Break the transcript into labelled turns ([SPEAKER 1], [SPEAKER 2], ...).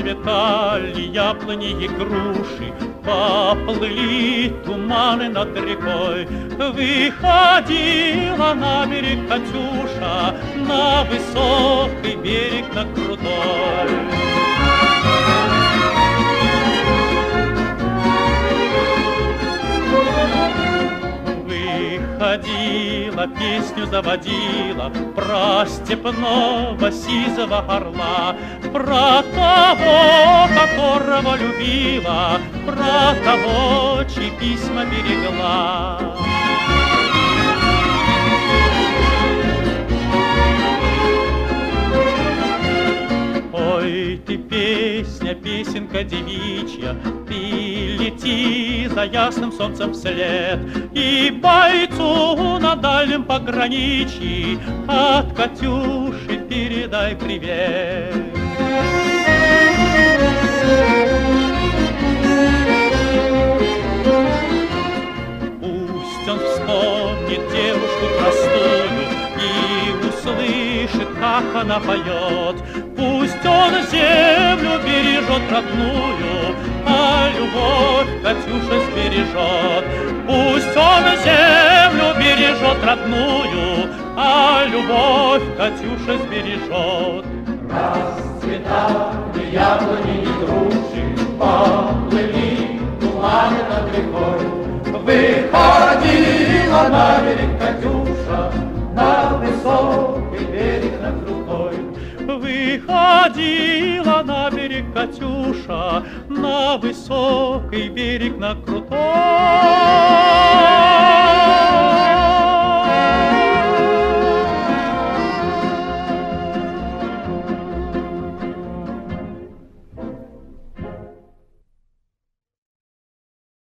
[SPEAKER 1] Расцветали яблони и груши, поплыли туманы над рекой. Выходила на берег Катюша, на высокий берег, на крутой. Выходила, песню заводила про степного сизого орла, про того, которого любила, про того, чьи письма берегла. Ой, ты песня, песенка девичья, ты лети за ясным солнцем вслед, и бойцу на дальнем пограничье от Катюши передай привет. Пусть он вспомнит девушку простую и услышит, как она поет. Пусть он землю бережет родную, а любовь Катюша сбережет. Пусть он землю бережет родную, а любовь Катюша сбережет.
[SPEAKER 2] Расцветали яблони и груши, поплыли туманы над рекой. Выходила на берег Катюша, на высокий берег, на крутой.
[SPEAKER 1] Выходила на берег Катюша, на высокий берег, на крутой.